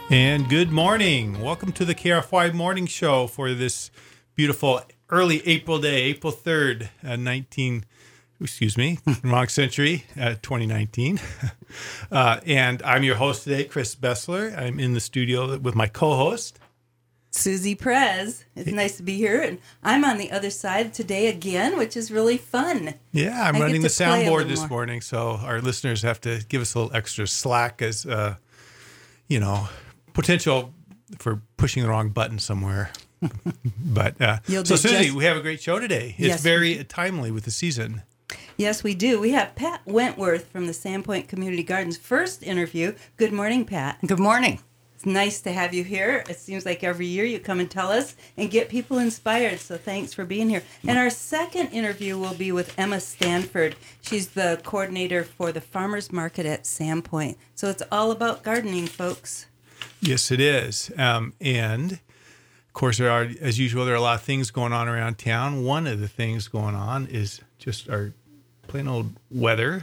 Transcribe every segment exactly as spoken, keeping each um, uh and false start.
And good morning. Welcome to the K R F Y Morning Show for this beautiful early April day, April third, uh, nineteen, excuse me, wrong century, uh, twenty nineteen. Uh, and I'm your host today, Chris Bessler. I'm in the studio with my co-host, Susie Perez. It's nice to be here. And I'm on the other side today again, which is really fun. Yeah, I'm I running the get to play a soundboard little this more. morning, so our listeners have to give us a little extra slack as, uh, you know, potential for pushing the wrong button somewhere. But uh, You'll so, do Susie, just- we have a great show today. It's Yes, very timely with the season. Yes, we do. We have Pat Wentworth from the Sandpoint Community Gardens first interview. Good morning, Pat. Good morning. It's nice to have you here. It seems like every year you come and tell us and get people inspired. So thanks for being here. And our second interview will be with Emma Stanford. She's the coordinator for the farmers market at Sandpoint. So it's all about gardening, folks. Yes, it is. Um, and of course, there are, as usual, there are a lot of things going on around town. One of the things going on is just our plain old weather.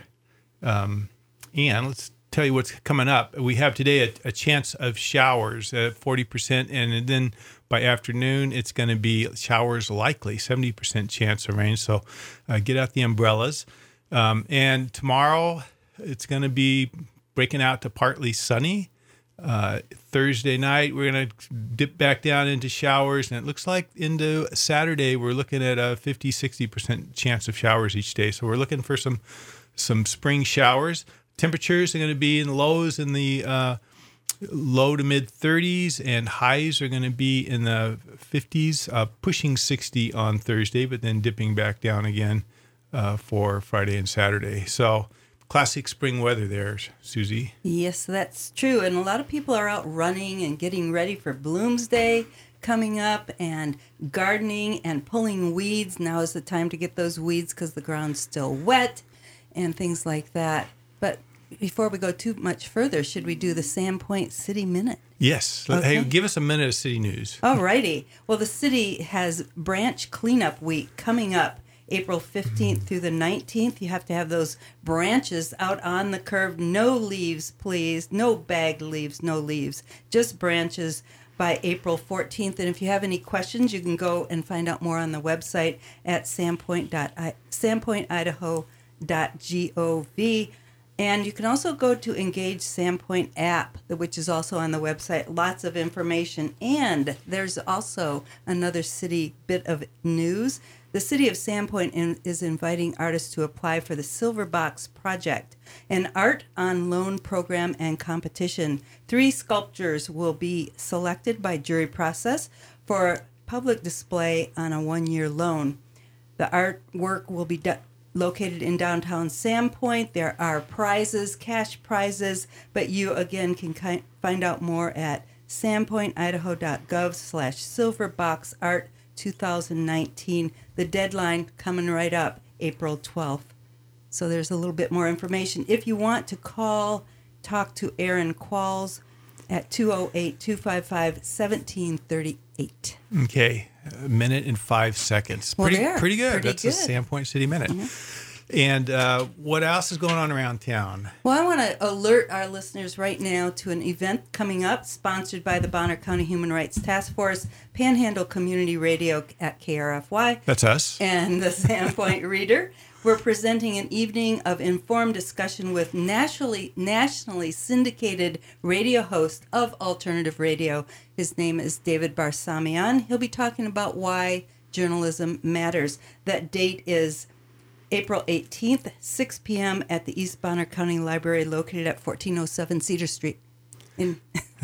Um, and let's tell you what's coming up. We have today a, a chance of showers at forty percent. And then by afternoon, it's going to be showers likely, seventy percent chance of rain. So uh, get out the umbrellas. Um, and tomorrow, it's going to be breaking out to partly sunny. Uh, Thursday night, we're going to dip back down into showers, and it looks like into Saturday, we're looking at a fifty, sixty percent chance of showers each day. So we're looking for some some spring showers. Temperatures are going to be in lows in the uh, low to mid thirties, and highs are going to be in the fifties, uh, pushing sixty on Thursday, but then dipping back down again uh, for Friday and Saturday. So classic spring weather there, Susie. Yes, that's true. And a lot of people are out running and getting ready for Bloomsday coming up and gardening and pulling weeds. Now is the time to get those weeds because the ground's still wet and things like that. But before we go too much further, should we do the Sandpoint City Minute? Yes. Okay. Hey, give us a minute of city news. All righty. Well, the city has branch cleanup week coming up April fifteenth through the nineteenth. You have to have those branches out on the curb. No leaves, please. No bagged leaves, no leaves. Just branches by April fourteenth. And if you have any questions, you can go and find out more on the website at sandpoint dot idaho dot gov. And you can also go to Engage Sandpoint app, which is also on the website. Lots of information. And there's also another city bit of news. The city of Sandpoint in, is inviting artists to apply for the Silver Box Project, an art on loan program and competition. Three sculptures will be selected by jury process for public display on a one-year loan. The artwork will be do- located in downtown Sandpoint. There are prizes, cash prizes, but you, again, can ki- find out more at sandpoint idaho dot gov slash silverboxart two thousand nineteen. The deadline coming right up, April twelfth. So there's a little bit more information. If you want to call, talk to Aaron Qualls at two oh eight, two five five, one seven three eight. Okay. A minute and five seconds. Well, Pretty there. pretty good. Pretty That's good. a Sandpoint City Minute. Mm-hmm. And uh, what else is going on around town? Well, I want to alert our listeners right now to an event coming up sponsored by the Bonner County Human Rights Task Force, Panhandle Community Radio at K R F Y, That's us. and the Sandpoint Reader. We're presenting an evening of informed discussion with nationally nationally syndicated radio host of alternative radio. His name is David Barsamian. He'll be talking about why journalism matters. That date is April eighteenth, six p.m. at the East Bonner County Library located at fourteen oh seven Cedar Street. In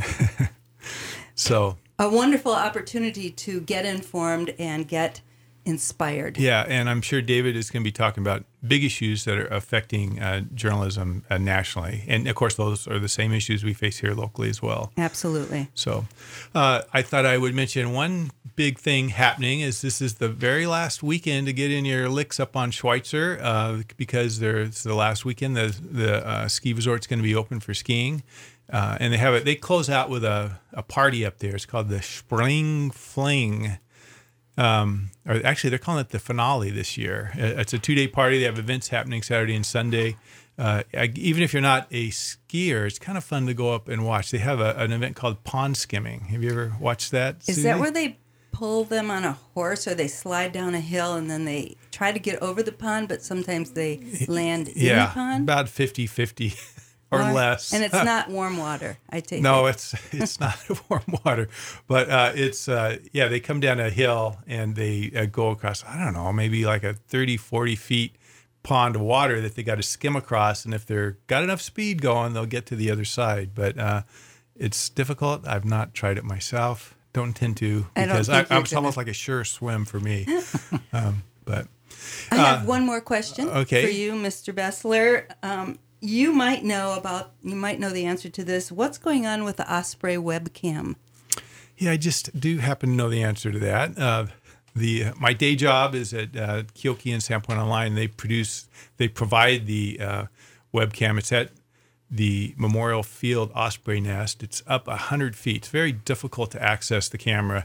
So, a wonderful opportunity to get informed and get inspired. yeah, and I'm sure David is going to be talking about big issues that are affecting uh, journalism uh, nationally. And, of course, those are the same issues we face here locally as well. Absolutely. So uh, I thought I would mention one big thing happening is this is the very last weekend to get in your licks up on Schweitzer uh, because there's the last weekend the, the uh, ski resort's going to be open for skiing. Uh, and they have it. They close out with a, a party up there. It's called the Spring Fling. Um, or actually, they're calling it the finale this year. It's a two-day party. They have events happening Saturday and Sunday. Uh, even if you're not a skier, it's kind of fun to go up and watch. They have a, an event called pond skimming. Have you ever watched that? Is Susie? that where they pull them on a horse, or they slide down a hill and then they try to get over the pond, but sometimes they land in yeah, the pond? about fifty-fifty or, or less. And it's not warm water, I take no, it. it's it's not warm water. But uh, it's, uh, yeah, they come down a hill and they uh, go across, I don't know, maybe like a thirty, forty feet pond of water that they got to skim across. And if they're got enough speed going, they'll get to the other side. But uh, it's difficult. I've not tried it myself. Don't intend to, because I, I, it's almost like a sure swim for me. um, but I uh, have one more question okay. for you, Mister Bessler. Um, you might know about, you might know the answer to this. What's going on with the Osprey webcam? Yeah, I just do happen to know the answer to that. Uh, the uh, my day job is at uh, Kielke and Sandpoint Online. They produce, they provide the uh, webcam. It's at the Memorial Field Osprey Nest. It's up one hundred feet. It's very difficult to access the camera.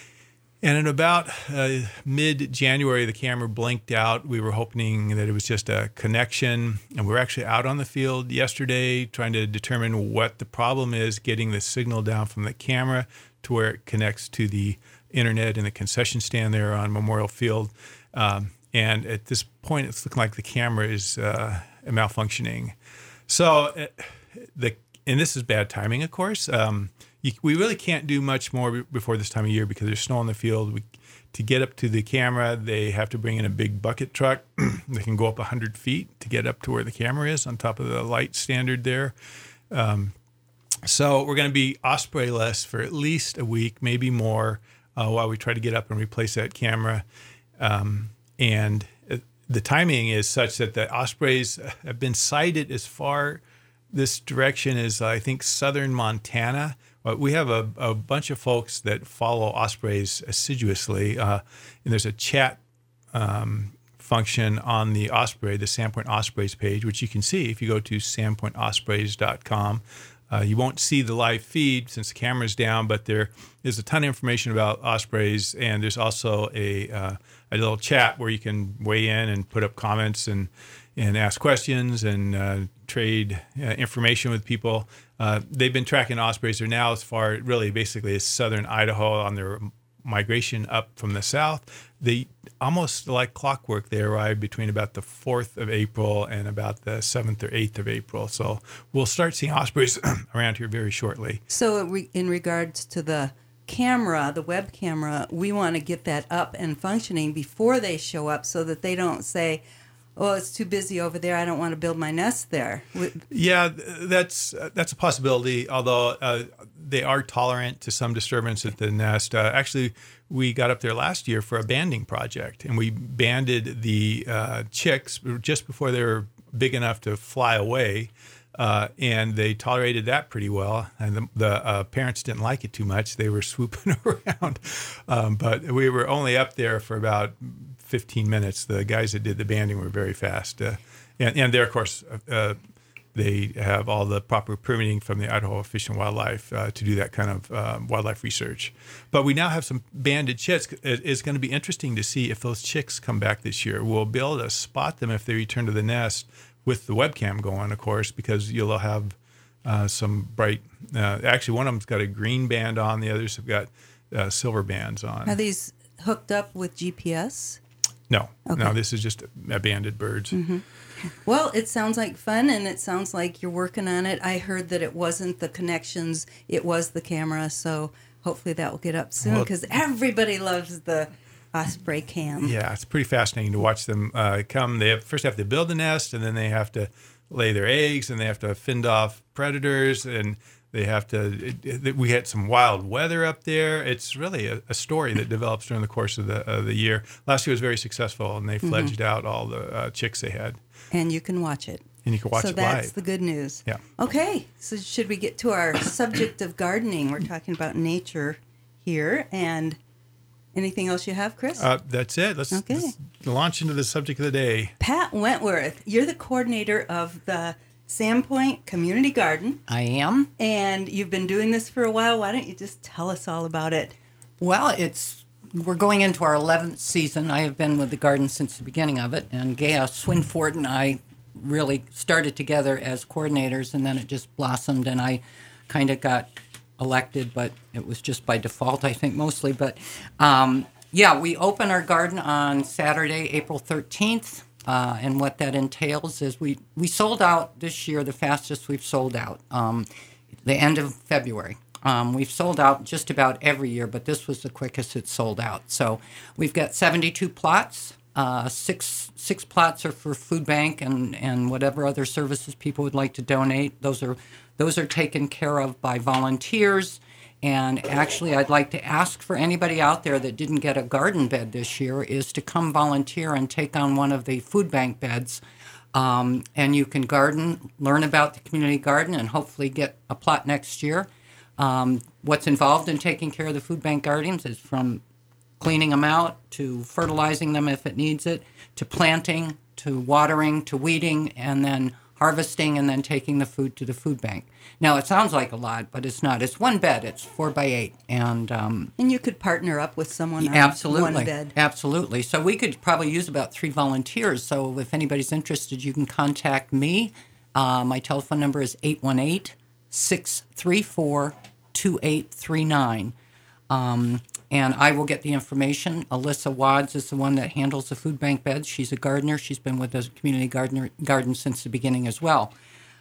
And in about uh, mid-January, the camera blinked out. We were hoping that it was just a connection. And we were actually out on the field yesterday trying to determine what the problem is, getting the signal down from the camera to where it connects to the internet in the concession stand there on Memorial Field. Um, and at this point, it's looking like the camera is uh, malfunctioning. So, uh, the and this is bad timing, of course. Um, you, we really can't do much more before this time of year because there's snow on the field. We, to get up to the camera, they have to bring in a big bucket truck. They can go up one hundred feet to get up to where the camera is on top of the light standard there. Um, so we're going to be Osprey-less for at least a week, maybe more, uh, while we try to get up and replace that camera. Um, and the timing is such that the ospreys have been sighted as far this direction as, I think, southern Montana. We have a, a bunch of folks that follow ospreys assiduously, uh, and there's a chat um, function on the Osprey, the Sandpoint Ospreys page, which you can see if you go to sandpoint ospreys dot com. Uh, you won't see the live feed since the camera's down, but there is a ton of information about ospreys, and there's also a uh, a little chat where you can weigh in and put up comments and and ask questions and uh, trade uh, information with people. Uh, they've been tracking ospreys. They're now as far, really, basically, as southern Idaho on their migration up from the south. They almost like clockwork. They arrive between about the fourth of April and about the seventh or eighth of April. So we'll start seeing ospreys around here very shortly. So in regards to the camera, the web camera, we want to get that up and functioning before they show up so that they don't say, oh, it's too busy over there, I don't want to build my nest there. Yeah, that's that's a possibility, although uh, they are tolerant to some disturbance at the nest. Uh, actually, we got up there last year for a banding project, and we banded the uh, chicks just before they were big enough to fly away, uh, and they tolerated that pretty well. And the, the uh, parents didn't like it too much. They were swooping around, um, but we were only up there for about fifteen minutes. The guys that did the banding were very fast. Uh, and, and there, of course, uh, they have all the proper permitting from the Idaho Fish and Wildlife uh, to do that kind of uh, wildlife research. But we now have some banded chicks. It's going to be interesting to see if those chicks come back this year. We'll be able to spot them if they return to the nest with the webcam going, of course, because you'll have uh, some bright, uh, actually one of them's got a green band on, the others have got uh, silver bands on. Are these hooked up with G P S? No, okay. no, this is just banded birds. Mm-hmm. Well, it sounds like fun, and it sounds like you're working on it. I heard that it wasn't the connections, it was the camera, so hopefully that will get up soon, because well, everybody loves the Osprey cam. Yeah, it's pretty fascinating to watch them uh, come. They have, first have to build the nest, and then they have to lay their eggs, and they have to fend off predators, and they have to, it, it, we had some wild weather up there. It's really a, a story that develops during the course of the uh, the year. Last year was very successful, and they fledged mm-hmm. out all the uh, chicks they had. And you can watch it. And you can watch so it live. So that's the good news. Yeah. Okay, so should we get to our subject of gardening? We're talking about nature here, and anything else you have, Chris? Uh, that's it. Let's, okay. let's launch into the subject of the day. Pat Wentworth, you're the coordinator of the Sandpoint Community Garden. I am. And you've been doing this for a while. Why don't you just tell us all about it? Well, it's we're going into our eleventh season. I have been with the garden since the beginning of it, and Gaia Swinford and I really started together as coordinators, and then it just blossomed, and I kind of got elected, but it was just by default, I think, mostly. But um, yeah, we open our garden on Saturday, April thirteenth, uh, and what that entails is we, we sold out this year, the fastest we've sold out, um, the end of February. Um, we've sold out just about every year, but this was the quickest it's sold out. So we've got seventy-two plots. Uh, six six plots are for food bank and, and whatever other services people would like to donate. Those are those are taken care of by volunteers. And actually, I'd like to ask for anybody out there that didn't get a garden bed this year is to come volunteer and take on one of the food bank beds. Um, and you can garden, learn about the community garden, and hopefully get a plot next year. Um, what's involved in taking care of the food bank gardens is from cleaning them out to fertilizing them if it needs it, to planting, to watering, to weeding, and then harvesting, and then taking the food to the food bank. Now, it sounds like a lot, but it's not. It's one bed. It's four by eight. And um, and you could partner up with someone on absolutely, one bed. Absolutely. So we could probably use about three volunteers. So if anybody's interested, you can contact me. Uh, my telephone number is eight one eight, six three four, two eight three nine. Um, and I will get the information. Alyssa Wads is the one that handles the food bank beds. She's a gardener. She's been with the community gardener garden since the beginning as well.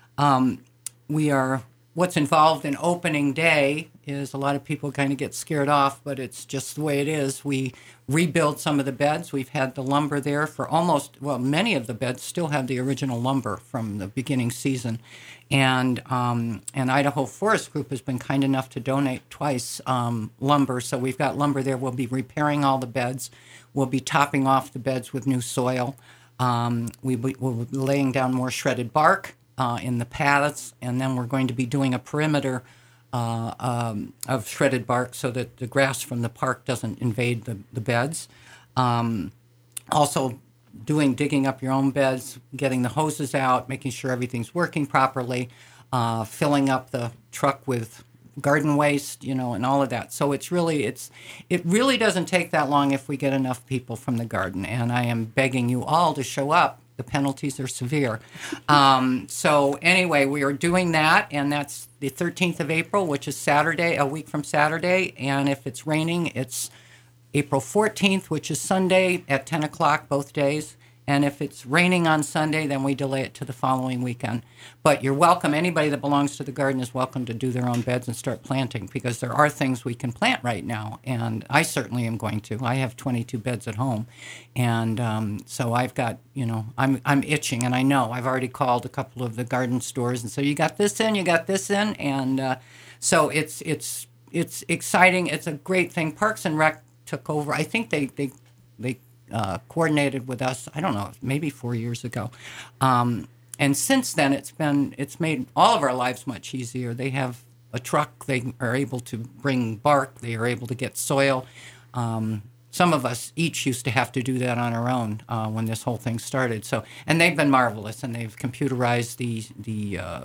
Um, we are, what's involved in opening day is a lot of people kind of get scared off, but it's just the way it is. We rebuild some of the beds. We've had the lumber there for almost, well, many of the beds still have the original lumber from the beginning season. And um, and Idaho Forest Group has been kind enough to donate twice um, lumber. So we've got lumber there. We'll be repairing all the beds. We'll be topping off the beds with new soil. Um, we, we'll be laying down more shredded bark uh, in the paths. And then we're going to be doing a perimeter uh, um, of shredded bark so that the grass from the park doesn't invade the, the beds. Um, also, doing digging up your own beds, getting the hoses out, making sure everything's working properly, uh, filling up the truck with garden waste, you know, and all of that. So it's really, it's, it really doesn't take that long if we get enough people from the garden. And I am begging you all to show up. The penalties are severe. Um, so anyway, we are doing that, and that's the thirteenth of April, which is Saturday, a week from Saturday. And if it's raining, it's April fourteenth, which is Sunday at ten o'clock both days. And if it's raining on Sunday, then we delay it to the following weekend. But you're welcome. Anybody that belongs to the garden is welcome to do their own beds and start planting, because there are things we can plant right now. And I certainly am going to. I have twenty-two beds at home. And um, so I've got, you know, I'm I'm itching. And I know I've already called a couple of the garden stores and said, you got this in, you got this in. And uh, so it's it's it's exciting. It's a great thing. Parks and Rec took over. I think they they they uh, coordinated with us. I don't know, maybe four years ago, um, and since then it's been it's made all of our lives much easier. They have a truck. They are able to bring bark. They are able to get soil. Um, some of us each used to have to do that on our own uh, when this whole thing started. So, and they've been marvelous, and they've computerized the the. Uh,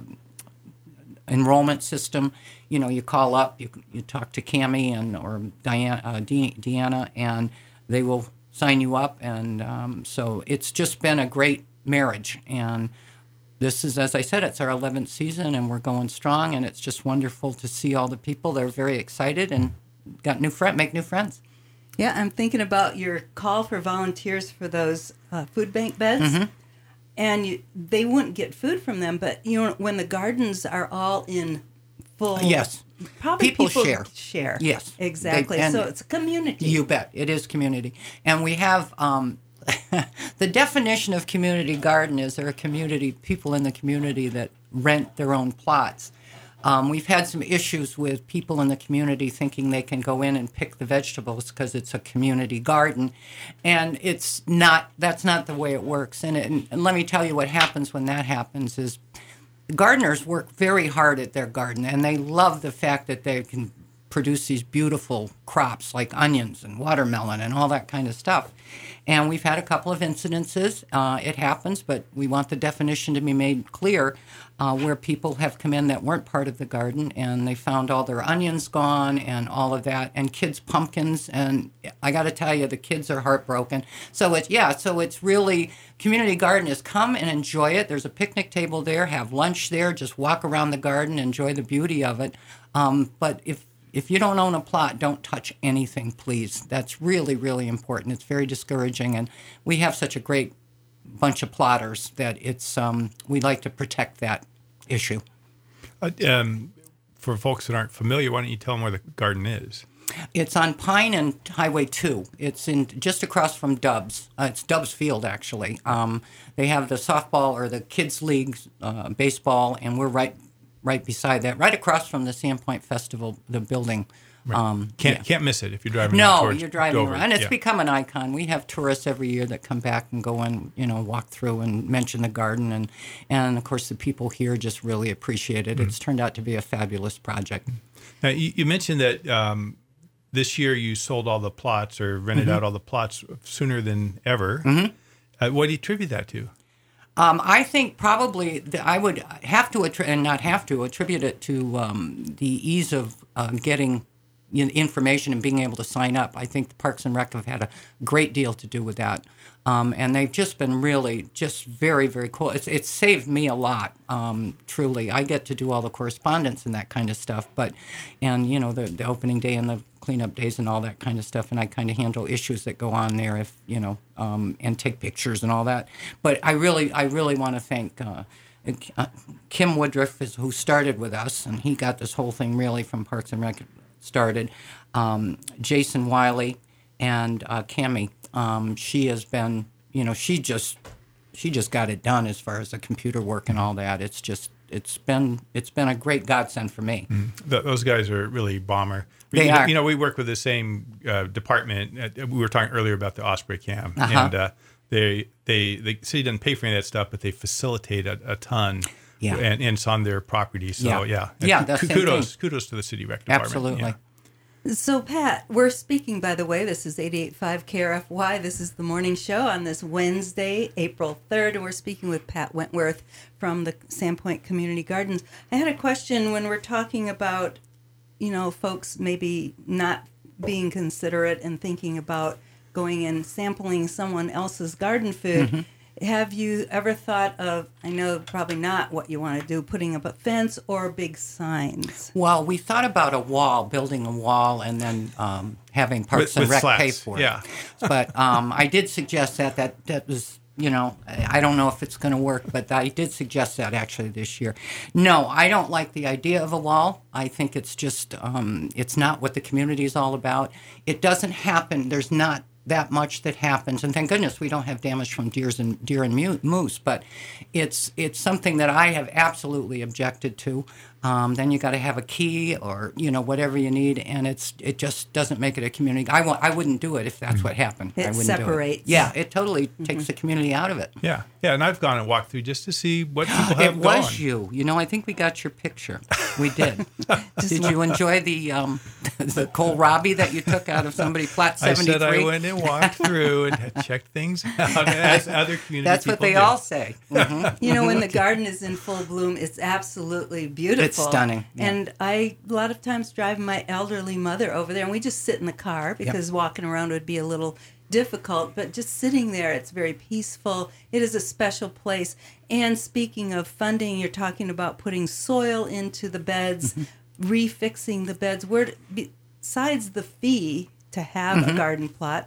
enrollment system. You know, you call up, you you talk to Cammie and or Diana, uh, De- Deanna, and they will sign you up. And um, so it's just been a great marriage. And this is, as I said, it's our eleventh season, and we're going strong. And it's just wonderful to see all the people. They're very excited and got new friend, make new friends. Yeah, I'm thinking about your call for volunteers for those uh, food bank beds. Mm-hmm. And you, they wouldn't get food from them, but you know when the gardens are all in full, yes, probably people, people share. Share, yes, exactly. They, so it's a community. You bet, it is community, and we have um, the definition of community garden is there are community people in the community that rent their own plots. Um, we've had some issues with people in the community thinking they can go in and pick the vegetables because it's a community garden, and it's not. That's not the way it works. And, it, and, and let me tell you what happens when that happens is gardeners work very hard at their garden, and they love the fact that they can produce these beautiful crops like onions and watermelon and all that kind of stuff. And we've had a couple of incidences. Uh, it happens, but we want the definition to be made clear, uh, where people have come in that weren't part of the garden and they found all their onions gone and all of that, and kids' pumpkins. And I got to tell you, the kids are heartbroken. So it's, yeah, so it's really, community garden is come and enjoy it. There's a picnic table there, have lunch there, just walk around the garden, enjoy the beauty of it. Um, but if If you don't own a plot, don't touch anything, please. That's really, really important. It's very discouraging, and we have such a great bunch of plotters that it's um, we like to protect that issue. Uh, um, for folks that aren't familiar, why don't you tell them where the garden is? It's on Pine and Highway two. It's in just across from Dubs. Uh, it's Dubs Field, actually. Um, they have the softball or the kids' league uh, baseball, and we're right. right beside that, right across from the Sandpoint Festival, the building. Right. Um, can't yeah. can't miss it if you're driving. No, towards you're driving Dover. around. It's yeah. become an icon. We have tourists every year that come back and go and, you know, walk through and mention the garden. And, and of course, the people here just really appreciate it. Mm-hmm. It's turned out to be a fabulous project. Now, you, you mentioned that um, this year you sold all the plots or rented mm-hmm. out all the plots sooner than ever. Mm-hmm. Uh, what do you attribute that to? Um, I think probably the, I would have to, attri- and not have to, attribute it to um, the ease of uh, getting you know, information and being able to sign up. I think the Parks and Rec have had a great deal to do with that. Um, and they've just been really just very, very cool. It's it's saved me a lot, um, truly. I get to do all the correspondence and that kind of stuff, but, and, you know, the, the opening day and the cleanup days and all that kind of stuff, and I kind of handle issues that go on there if, you know, um, and take pictures and all that. But I really, I really want to thank uh, uh, Kim Woodruff, is, who started with us, and he got this whole thing really from Parks and Rec started, um, Jason Wiley, and uh, Cammie. Um, she has been, you know, she just, she just got it done as far as the computer work and all that. It's just, it's been, it's been a great godsend for me. Mm-hmm. The, those guys are really bomber. They you, are. You know, we work with the same uh, department. Uh, we were talking earlier about the Osprey Cam, uh-huh. and uh, they, they, the city doesn't pay for any of that stuff, but they facilitate a, a ton. Yeah. And, and it's on their property. So yeah, yeah, and yeah that's kudos, kudos to the city rec department. Absolutely. Yeah. So, Pat, we're speaking, by the way, this is eighty-eight point five K R F Y. This is the morning show on this Wednesday, April third, and we're speaking with Pat Wentworth from the Sandpoint Community Gardens. I had a question when we're talking about, you know, folks maybe not being considerate and thinking about going and sampling someone else's garden food. Mm-hmm. Have you ever thought of, I know probably not what you want to do, putting up a fence or big signs? Well, we thought about a wall, building a wall, and then um, having Parks with, and with Rec slats. pay for it. Yeah. But um, I did suggest that. That that was, you know, I don't know if it's going to work, but I did suggest that actually this year. No, I don't like the idea of a wall. I think it's just, um, it's not what the community is all about. It doesn't happen. There's not that much that happens, and thank goodness we don't have damage from deers and deer and mu- moose. But it's it's something that I have absolutely objected to. Um, then you got to have a key or you know whatever you need, and it's it just doesn't make it a community. I w- I wouldn't do it if that's mm-hmm. what happened. It I wouldn't separates. Do it. Yeah, it totally mm-hmm. takes the community out of it. Yeah, yeah, and I've gone and walked through just to see what people have It was gone. you. You know, I think we got your picture. We did. Did you enjoy the um, the kohlrabi that you took out of somebody Plat seventy-three? I said I went and walked through and checked things out as other community That's what people they do. all say. Mm-hmm. You know, when the garden is in full bloom, it's absolutely beautiful. It's stunning. Yeah. And I, a lot of times, drive my elderly mother over there, and we just sit in the car because yep. walking around would be a little difficult. But just sitting there, it's very peaceful. It is a special place. And speaking of funding, you're talking about putting soil into the beds, mm-hmm. refixing the beds. Where, besides the fee to have mm-hmm. a garden plot,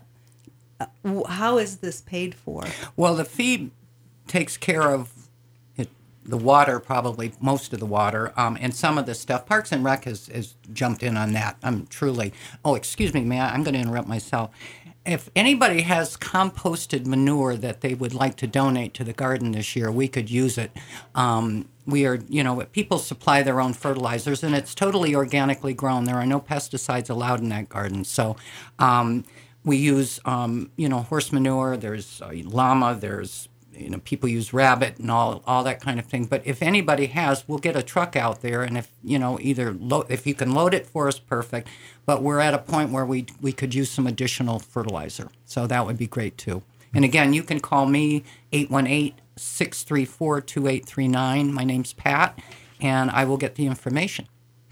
uh, how is this paid for? Well, the fee takes care of it, the water, probably most of the water, um, and some of the stuff. Parks and Rec has, has jumped in on that. I'm truly. Oh, excuse me, man. I'm going to interrupt myself. If anybody has composted manure that they would like to donate to the garden this year, we could use it. Um, we are, you know, people supply their own fertilizers, and it's totally organically grown. There are no pesticides allowed in that garden. So um, we use, um, you know, horse manure. There's uh, llama. There's you know, people use rabbit and all, all that kind of thing. But if anybody has, we'll get a truck out there, and if, you know, either lo- if you can load it for us, perfect. But we're at a point where we we could use some additional fertilizer. So that would be great, too. And again, you can call me, eight one eight, six three four, two eight three nine. My name's Pat, and I will get the information.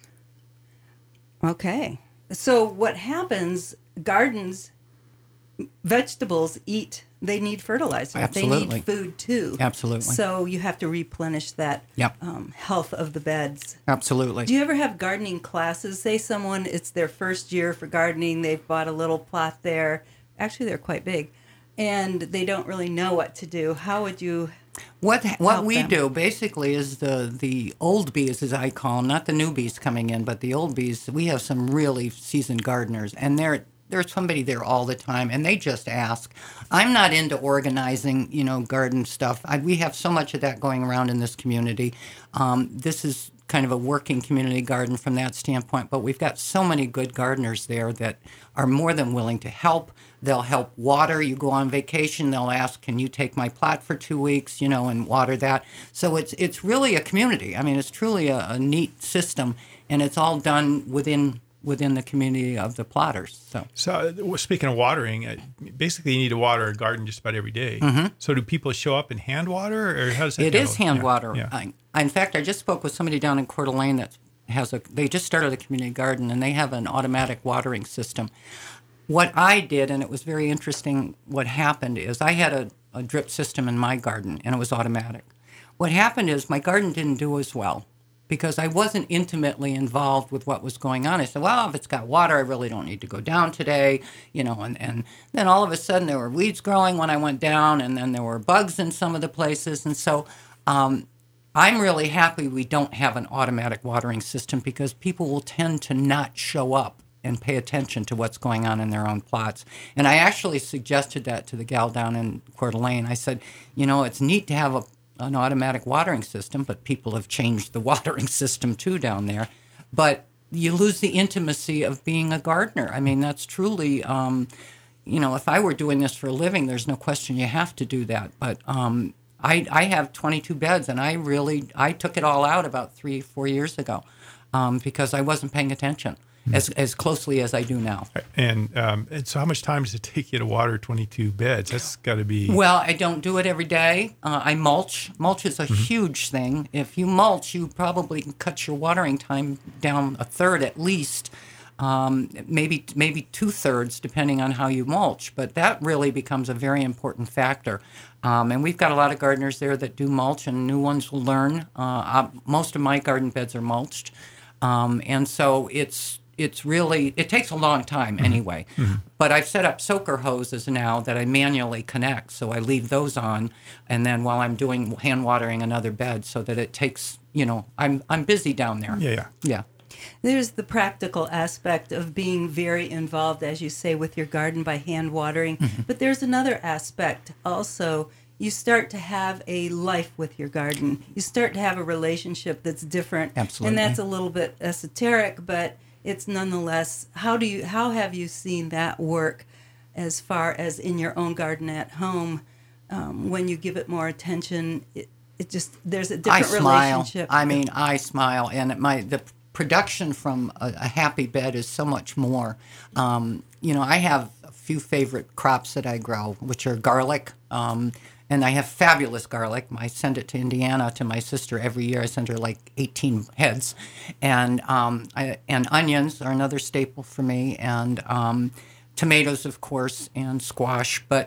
Okay. So what happens, gardens, vegetables eat, they need fertilizer. Absolutely. They need food too. Absolutely. So you have to replenish that Yep. um, health of the beds. Absolutely. Do you ever have gardening classes? Say someone, it's their first year for gardening, they've bought a little plot there. Actually, they're quite big. And they don't really know what to do. How would you What what help we them? do basically is the the old bees, as I call them, not the new bees coming in, but the old bees. We have some really seasoned gardeners, and they're there's somebody there all the time, and they just ask. I'm not into organizing, you know, garden stuff. I, we have so much of that going around in this community. Um, this is kind of a working community garden from that standpoint, but we've got so many good gardeners there that are more than willing to help. They'll help water. You go on vacation, they'll ask, can you take my plot for two weeks, you know, and water that. So it's it's really a community. I mean, it's truly a, a neat system, and it's all done within within the community of the plotters. So So, uh, speaking of watering, uh, basically you need to water a garden just about every day. So, do people show up and hand water, or how does that it go? is hand Yeah, water. Yeah. I, in fact, I just spoke with somebody down in Coeur d'Alene that has a. They just started a community garden, and they have an automatic watering system. What I did, and it was very interesting, what happened is I had a, a drip system in my garden, and it was automatic. What happened is my garden didn't do as well because I wasn't intimately involved with what was going on. I said, well, if it's got water, I really don't need to go down today, you know, and, and then all of a sudden there were weeds growing when I went down, and then there were bugs in some of the places. And so um, I'm really happy we don't have an automatic watering system because people will tend to not show up and pay attention to what's going on in their own plots. And I actually suggested that to the gal down in Coeur d'Alene. I said, you know, it's neat to have a, an automatic watering system, but people have changed the watering system too down there. But you lose the intimacy of being a gardener. I mean, that's truly, um, you know, if I were doing this for a living, there's no question you have to do that. But um, I, I have twenty-two beds, and I really, I took it all out about three, four years ago um, because I wasn't paying attention as as closely as I do now. And, um, and so, how much time does it take you to water twenty-two beds? That's got to be. Well, I don't do it every day. Uh, I mulch. Mulch is a Mm-hmm. huge thing. If you mulch, you probably can cut your watering time down a third at least, um, maybe maybe two thirds, depending on how you mulch. But that really becomes a very important factor. Um, and we've got a lot of gardeners there that do mulch, and new ones will learn. Uh, uh, most of my garden beds are mulched, um, and so it's. It's really, it takes a long time anyway. Mm-hmm. But I've set up soaker hoses now that I manually connect. So I leave those on. And then while I'm doing hand watering another bed so that it takes, you know, I'm I'm busy down there. Yeah, yeah. Yeah. There's the practical aspect of being very involved, as you say, with your garden by hand watering. Mm-hmm. But there's another aspect also. You start to have a life with your garden. You start to have a relationship that's different. Absolutely. And that's a little bit esoteric, but it's nonetheless, how do you, how have you seen that work as far as in your own garden at home? Um, when you give it more attention, it, it just, there's a different I smile. relationship. I mean, I smile, and my the production from a, a happy bed is so much more. Um, you know, I have a few favorite crops that I grow, which are garlic. Um, And I have fabulous garlic. I send it to Indiana to my sister every year. I send her like eighteen heads. And um, I, and onions are another staple for me, and um, tomatoes, of course, and squash. But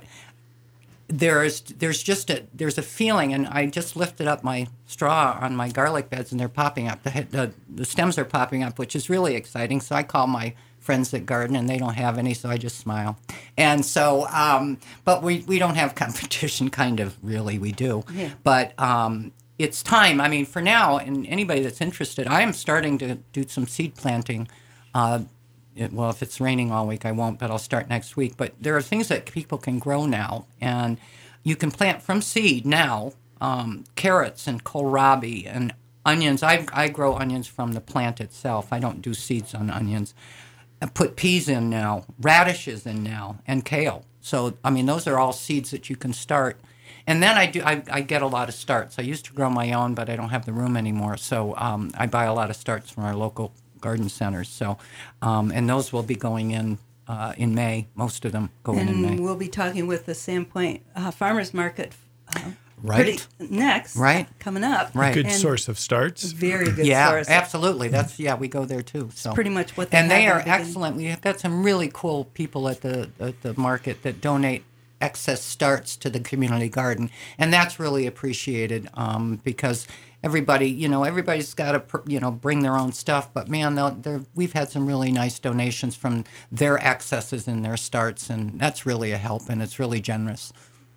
there's there's just a there's a feeling, and I just lifted up my straw on my garlic beds, and they're popping up. The, the, the stems are popping up, which is really exciting. So I call my friends that garden, and they don't have any, so I just smile. And so, um, but we, we don't have competition, kind of, really, we do. Yeah. But um, it's time. I mean, for now, and anybody that's interested, I am starting to do some seed planting. Uh, it, well, if it's raining all week, I won't, but I'll start next week. But there are things that people can grow now, and you can plant from seed now, um, carrots and kohlrabi and onions. I, I grow onions from the plant itself. I don't do seeds on onions. I put peas in now, radishes in now, and kale. So, I mean, those are all seeds that you can start. And then I do. I, I get a lot of starts. I used to grow my own, but I don't have the room anymore. So um, I buy a lot of starts from our local garden centers. So, um, and those will be going in uh, in May. Most of them go in in May. And we'll be talking with the Sandpoint uh, Farmers Market uh, Right. pretty- next. Right. Coming up. Right. Good And source of starts. Very good Yeah, source. absolutely. That's yeah. We go there too. So pretty much what they and they have are at the beginning. excellent. We have got some really cool people at the at the market that donate excess starts to the community garden, and that's really appreciated um, because everybody, you know, everybody's got to you know bring their own stuff. But man, they'll- they're, we've had some really nice donations from their excesses and their starts, and that's really a help, and it's really generous.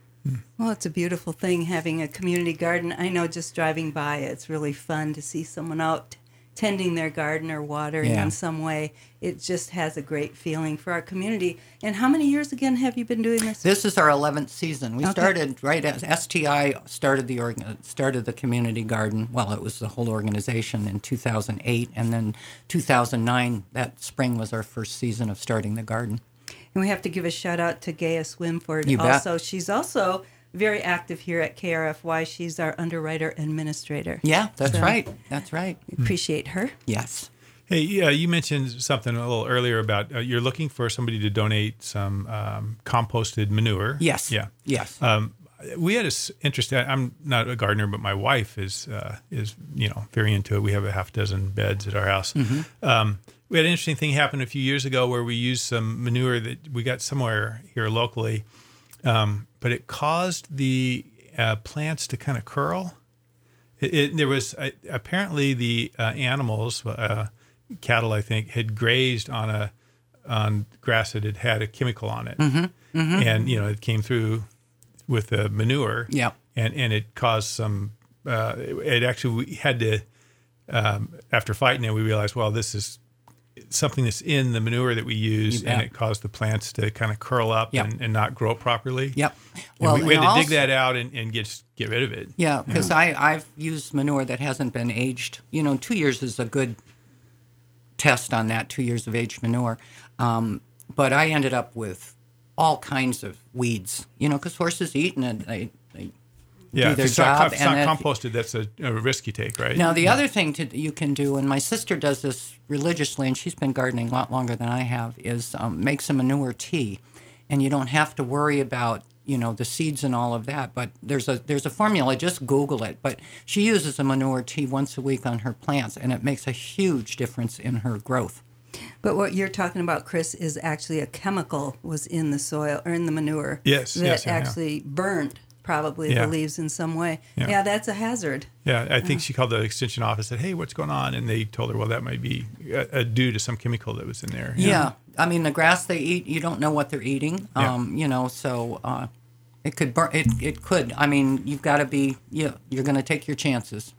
Well, it's a beautiful thing having a community garden. I know just driving by, it's really fun to see someone out tending their garden or watering Yeah. in some way. It just has a great feeling for our community. And how many years again have you been doing this? This is our eleventh season. We Okay. started right as S T I started the org- started the community garden. Well, it was the whole organization in two thousand eight, and then two thousand nine. That spring was our first season of starting the garden. And we have to give a shout out to Gaia Swimford. You bet. Also, she's also very active here at K R F Y. She's our underwriter administrator. Yeah, that's So, right. That's right. we appreciate her. Yes. Hey, yeah, you mentioned something a little earlier about uh, you're looking for somebody to donate some um, composted manure. Yes. Yeah. Yes. Um, we had this interest. I'm not a gardener, but my wife is uh, is you know very into it. We have a half dozen beds at our house. Um, we had an interesting thing happen a few years ago where we used some manure that we got somewhere here locally, um, but it caused the uh, plants to kind of curl. It, it, there was uh, apparently the uh, animals, uh, cattle, I think, had grazed on a on grass that had had a chemical on it, and you know it came through with the manure, Yep. and and it caused some. Uh, it, it actually we had to um, after fighting it, we realized, well, this is something that's in the manure that we use, You and bet. it caused the plants to kind of curl up Yep. and, and not grow properly. Yep. And we, we had to and dig also- that out and, and get get rid of it. Yeah, because I I've used manure that hasn't been aged. You know, two years is a good test on that. Two years of aged manure, um, but I ended up with all kinds of weeds. You know, because horses eat and they they Yeah, do if their it's not, job. if it's not and if- composted, that's a, a risk you take, right? Now, the other thing to, you can do, and my sister does this religiously, and she's been gardening a lot longer than I have, is um, make some manure tea, and you don't have to worry about you know the seeds and all of that. But there's a there's a formula. Just Google it. But she uses a manure tea once a week on her plants, and it makes a huge difference in her growth. But what you're talking about, Chris, is actually a chemical was in the soil or in the manure. Yes, that yes, yeah, yeah. actually burned probably Yeah. the leaves in some way. Yeah. Yeah, that's a hazard. Yeah, I think she called the extension office and said, hey, what's going on? And they told her, well, that might be uh, uh, due to some chemical that was in there. Yeah. I mean, the grass they eat, you don't know what they're eating. Yeah. Um, you know, so uh, it could burn. It, it could. I mean, you've got to be. You you're going to take your chances.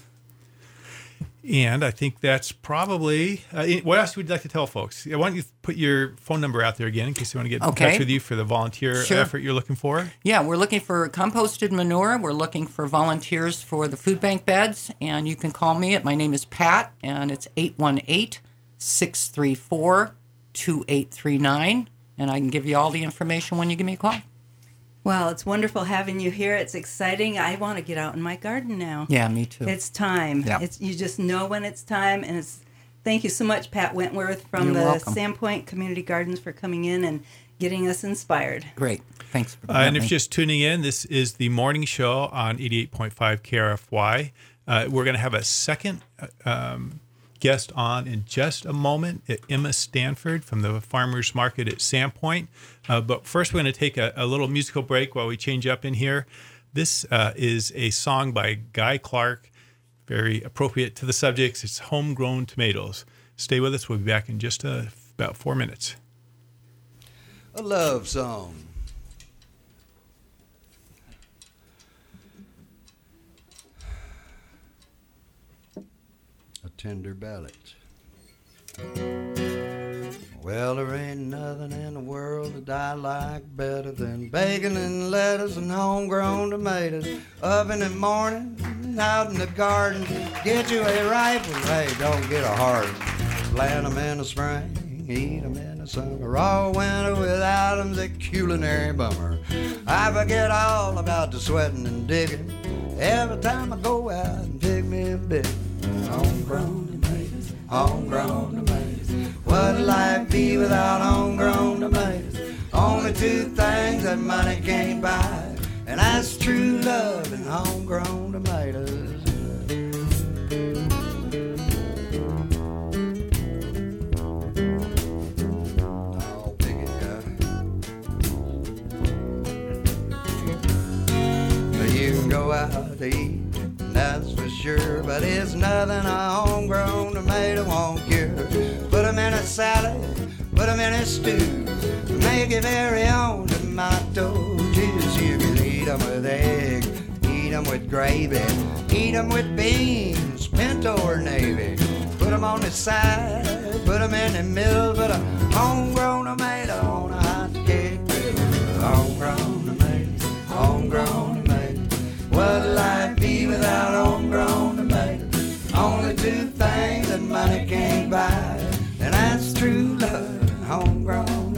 And I think that's probably, uh, what else would you like to tell folks? Why don't you put your phone number out there again in case they want to get in Okay. touch with you for the volunteer Sure. effort you're looking for? Yeah, we're looking for composted manure. We're looking for volunteers for the food bank beds, and you can call me. At my name is Pat, and it's eight one eight, six three four, two eight three nine, and I can give you all the information when you give me a call. Well, it's wonderful having you here. It's exciting. I want to get out in my garden now. Yeah, me too. It's time. Yeah. It's you just know when it's time, and it's. Thank you so much, Pat Wentworth from You're the welcome. Sandpoint Community Gardens, for coming in and getting us inspired. Great. Thanks for Uh, and having if me. you're just tuning in, this is the morning show on eighty-eight point five K R F Y. Uh, we're going to have a second uh, um, guest on in just a moment, Emma Stanford from the Farmers Market at Sandpoint. Uh, but first, we're going to take a, a little musical break while we change up in here. This uh, is a song by Guy Clark, very appropriate to the subjects. It's Homegrown Tomatoes. Stay with us. We'll be back in just uh, about four minutes. A love song. A tender ballad. Well, there ain't nothing in the world that I like better than bacon and lettuce and homegrown tomatoes. Up in the morning, out in the garden, get you a rifle. Hey, don't get a heart. Plant 'em in the spring, eat 'em in the the summer. Raw winter without 'em's a culinary bummer. I forget all about the sweating and digging every time I go out and pick me a bit. Homegrown tomatoes, homegrown tomatoes. What'd life be without homegrown tomatoes? Only two things that money can't buy, and that's true love and homegrown tomatoes. Oh, pick it, guy. You can go out to eat, that's for sure, but it's nothing a homegrown tomato won't cure. Put 'em in a salad, put 'em in a stew, make your very own tomato juice. You can eat 'em with egg, eat 'em with gravy, eat 'em with beans, pinto or navy. Put 'em on the side, put 'em in the middle, put a homegrown tomato on a hot cake griddle. Homegrown tomatoes, homegrown tomatoes. What'd life be without homegrown tomatoes? Only two things that money can't buy, and that's true love and homegrown tomatoes.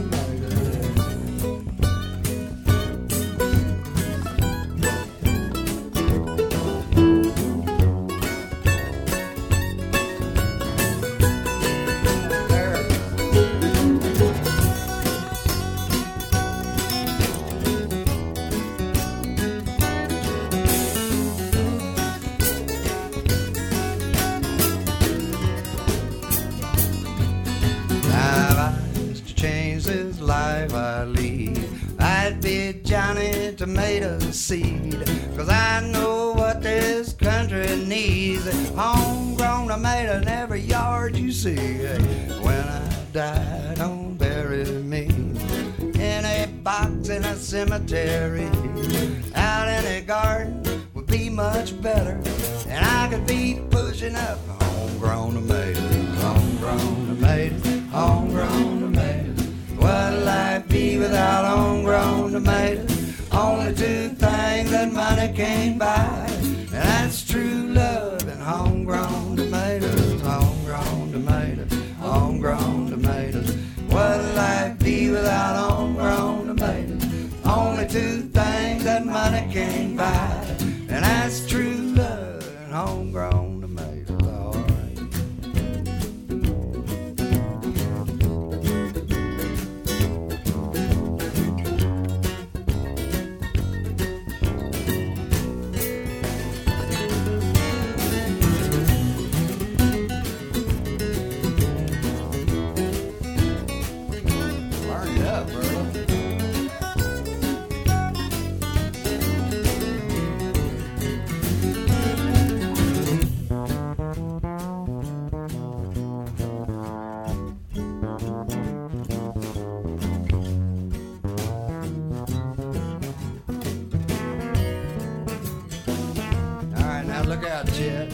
I'd be Johnny Tomato Seed, 'cause I know what this country needs. Homegrown tomato in every yard you see. When I die, don't bury me in a box in a cemetery. Out in a garden would be much better, and I could be pushing up homegrown tomatoes, homegrown tomatoes, homegrown tomatoes. What'd life be without homegrown tomatoes? Only two things that money can't buy, and that's true love and homegrown tomatoes, homegrown tomatoes, homegrown tomatoes. What'd life be without homegrown tomatoes? Only two things that money can't buy, and that's true love and homegrown tomatoes. All right. Look out, Chet.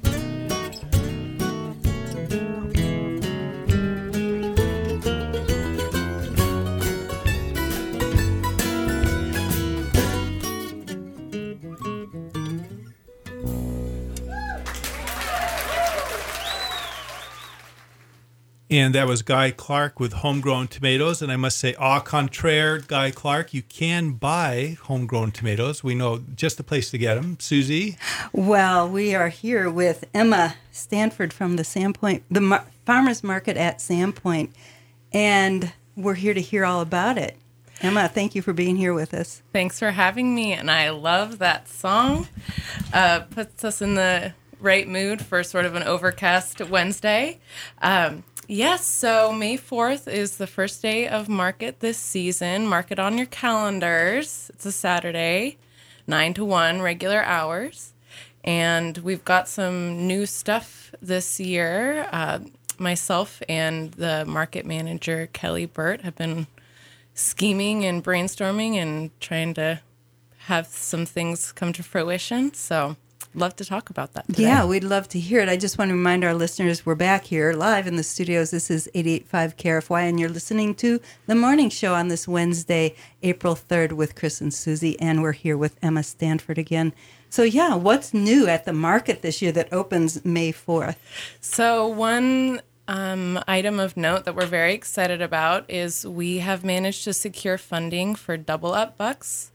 And that was Guy Clark with Homegrown Tomatoes. And I must say, au contraire, Guy Clark, you can buy homegrown tomatoes. We know just the place to get them. Susie? Well, we are here with Emma Stanford from the Sandpoint, the Mar- Farmers Market at Sandpoint. And we're here to hear all about it. Emma, thank you for being here with us. Thanks for having me. And I love that song. Uh, puts us in the right mood for sort of an overcast Wednesday. Um, Yes, so May fourth is the first day of market this season. Mark it on your calendars. It's a Saturday, nine to one, regular hours. And we've got some new stuff this year. Uh, myself and the market manager, Kelly Burt, have been scheming and brainstorming and trying to have some things come to fruition. So love to talk about that today. Yeah, we'd love to hear it. I just want to remind our listeners we're back here live in the studios. This is eighty-eight point five K R F Y, and you're listening to The Morning Show on this Wednesday, April third, with Chris and Susie, and we're here with Emma Stanford again. So, yeah, what's new at the market this year that opens May fourth? So one um, item of note that we're very excited about is we have managed to secure funding for Double Up Bucks.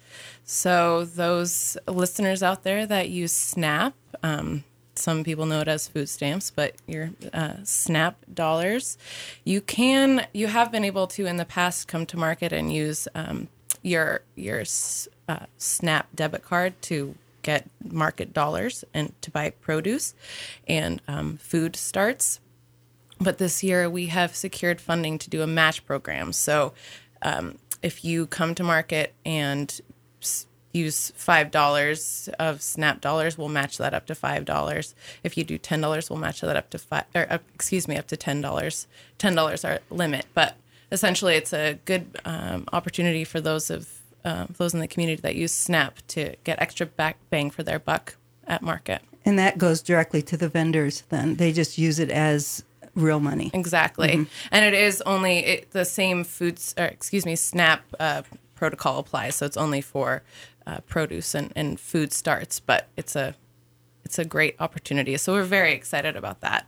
So those listeners out there that use SNAP, um, some people know it as food stamps, but your uh, SNAP dollars, you can, you have been able to in the past come to market and use um, your your uh, SNAP debit card to get market dollars and to buy produce and um, food starts. But this year we have secured funding to do a match program. So um, if you come to market and s- use five dollars of SNAP dollars, we'll match that up to five dollars. If you do ten dollars, we'll match that up to five, or uh, excuse me, up to ten dollars. ten dollars our limit. But essentially it's a good um, opportunity for those of uh, those in the community that use SNAP to get extra back bang for their buck at market. And that goes directly to the vendors then. They just use it as real money. Exactly. Mm-hmm. And it is only it, the same foods, or excuse me, SNAP uh, protocol applies. So it's only for uh, produce and, and food starts, but it's a it's a great opportunity. So we're very excited about that.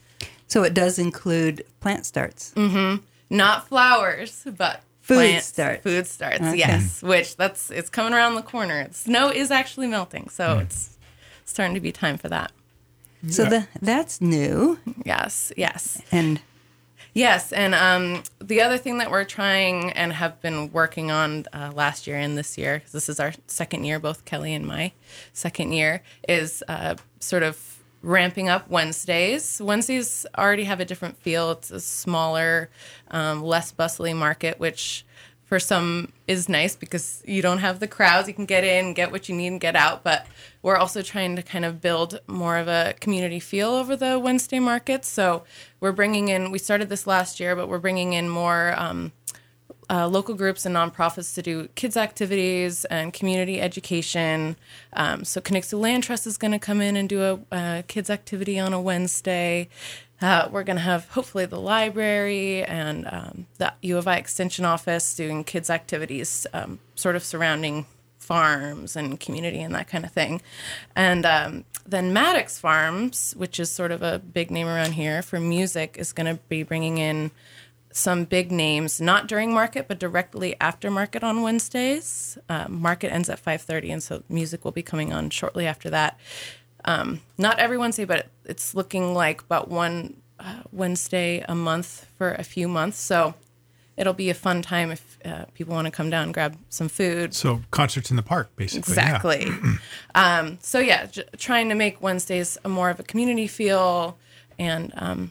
So it does include plant starts. Mm-hmm. Not flowers, but Food plants, starts. Food starts, Okay. yes. Which that's it's coming around the corner. Snow is actually melting, so Mm. it's starting to be time for that. So the, that's new. Yes, yes. And Yes, and um, the other thing that we're trying and have been working on uh, last year and this year, 'cause this is our second year, both Kelly and my second year, is uh, sort of ramping up Wednesdays. Wednesdays already have a different feel. It's a smaller, um, less bustling market, which for some is nice because you don't have the crowds. You can get in, get what you need, and get out. But we're also trying to kind of build more of a community feel over the Wednesday markets. So we're bringing in, we started this last year, but we're bringing in more um, uh, local groups and nonprofits to do kids activities and community education. Um, so Connecticut Land Trust is going to come in and do a, a kids activity on a Wednesday. Uh, we're going to have hopefully the library and um, the U of I Extension Office doing kids activities, um, sort of surrounding farms and community and that kind of thing. And um, then Maddox Farms, which is sort of a big name around here for music, is going to be bringing in some big names, not during market, but directly after market on Wednesdays. Uh, market ends at five thirty, and so music will be coming on shortly after that. Um, not every Wednesday, but it's looking like about one uh, Wednesday a month for a few months. So it'll be a fun time if uh, people want to come down and grab some food. So concerts in the park, basically. Exactly. um, so yeah, j- trying to make Wednesdays a more of a community feel and um,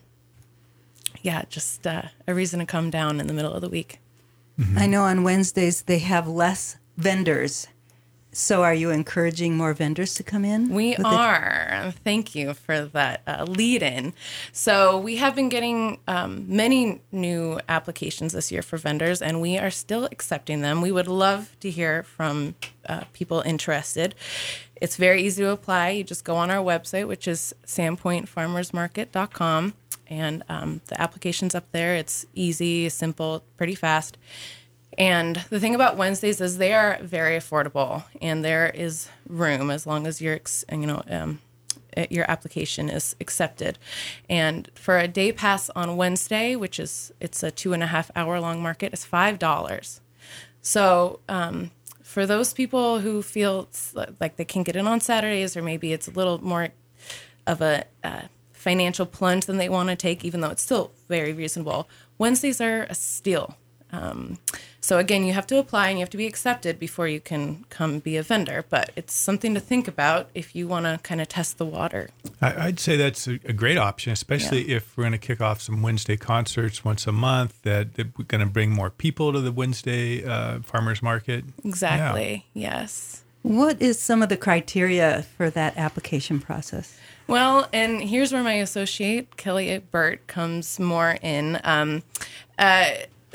yeah, just uh, a reason to come down in the middle of the week. Mm-hmm. I know on Wednesdays they have less vendors. So are you encouraging more vendors to come in? We with it? are. Thank you for that uh, lead in. So we have been getting um, many new applications this year for vendors, and we are still accepting them. We would love to hear from uh, people interested. It's very easy to apply. You just go on our website, which is sandpoint farmers market dot com, and um, the application's up there. It's easy, simple, pretty fast. And the thing about Wednesdays is they are very affordable, and there is room as long as your, you know, um, your application is accepted. And for a day pass on Wednesday, which is it's a two and a half hour long market, is five dollars. So um, for those people who feel like they can get in on Saturdays, or maybe it's a little more of a uh, financial plunge than they want to take, even though it's still very reasonable, Wednesdays are a steal. Um, so again, you have to apply and you have to be accepted before you can come be a vendor, but it's something to think about if you want to kind of test the water. I, I'd say that's a, a great option, especially Yeah. if we're going to kick off some Wednesday concerts once a month, that, that we're going to bring more people to the Wednesday uh, farmers market. Exactly. Yes. What is some of the criteria for that application process? Well, and here's where my associate, Kelly Burt, comes more in. Um, uh,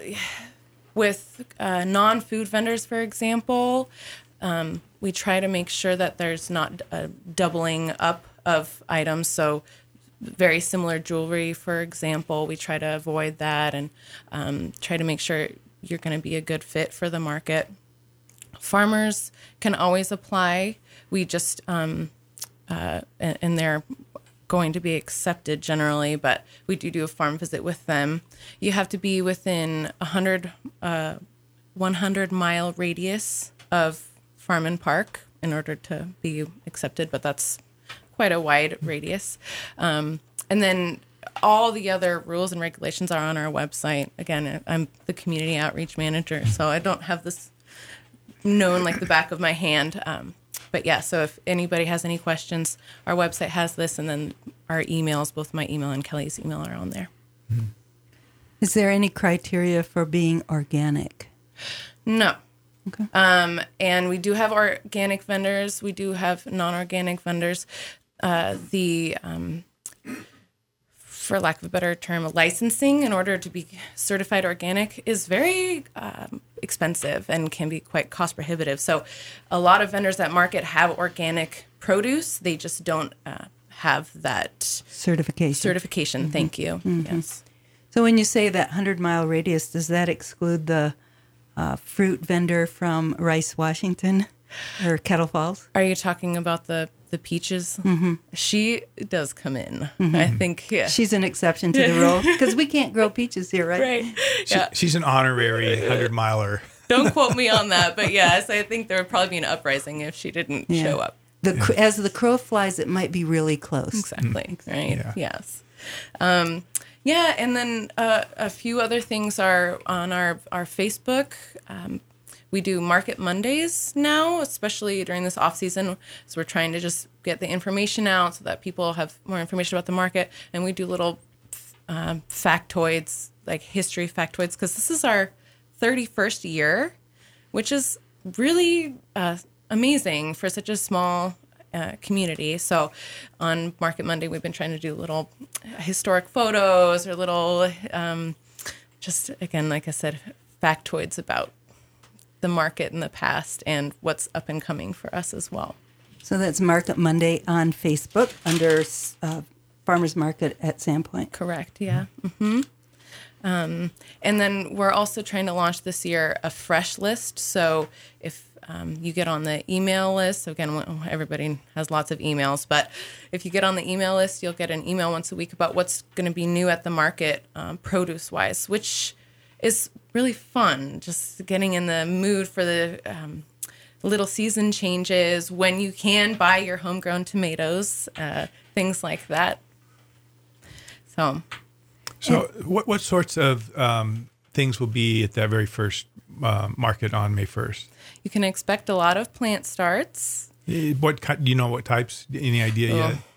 with uh, non-food vendors, for example, um, we try to make sure that there's not a doubling up of items. So very similar jewelry, for example, we try to avoid that and um, try to make sure you're going to be a good fit for the market. Farmers can always apply. We just, um, uh, in their going to be accepted generally, but we do do a farm visit with them. You have to be within a hundred, uh, one hundred mile radius of farm and park in order to be accepted, but that's quite a wide radius. Um, and then all the other rules and regulations are on our website. Again, I'm the community outreach manager, so I don't have this known like the back of my hand. Um, but yeah, so if anybody has any questions, our website has this, and then our emails, both my email and Kelly's email, are on there. Is there any criteria for being organic? No. Okay. Um, and we do have organic vendors. We do have non-organic vendors. Uh, the, um, for lack of a better term, licensing in order to be certified organic is very um, expensive and can be quite cost prohibitive. So a lot of vendors that market have organic produce. They just don't uh, have that certification. Certification. Mm-hmm. Thank you. Mm-hmm. Yes. So when you say that hundred mile radius, does that exclude the uh, fruit vendor from Rice, Washington, or Kettle Falls? Are you talking about the the peaches? Mm-hmm. She does come in. Mm-hmm. I think. Yeah. She's an exception to the rule because we can't grow peaches here, right? Right. She, Yeah. She's an honorary hundred miler. Don't quote me on that, but yes, I think there would probably be an uprising if she didn't Yeah. show up. The cr as the crow flies, it might be really close. Exactly. Right. Yeah. Yes. Um, yeah, and then uh, a few other things are on our our Facebook. Um, we do Market Mondays now, especially during this off season. So we're trying to just get the information out so that people have more information about the market, and we do little um, factoids, like history factoids, because this is our thirty-first year, which is really uh, amazing for such a small uh, community. So on Market Monday, we've been trying to do little historic photos or little, um, just again, like I said, factoids about the market in the past and what's up and coming for us as well. So that's Market Monday on Facebook under uh, Farmers Market at Sandpoint. Correct, yeah. Mm-hmm. Um, and then we're also trying to launch this year a fresh list. So if um, you get on the email list, so again, everybody has lots of emails, but if you get on the email list, you'll get an email once a week about what's going to be new at the market um, produce-wise, which is really fun, just getting in the mood for the um, little season changes, when you can buy your homegrown tomatoes, uh, things like that. So... So, what what sorts of um, things will be at that very first uh, market on May first? You can expect a lot of plant starts. What ki- do you know? What types? Any idea Oh. yet?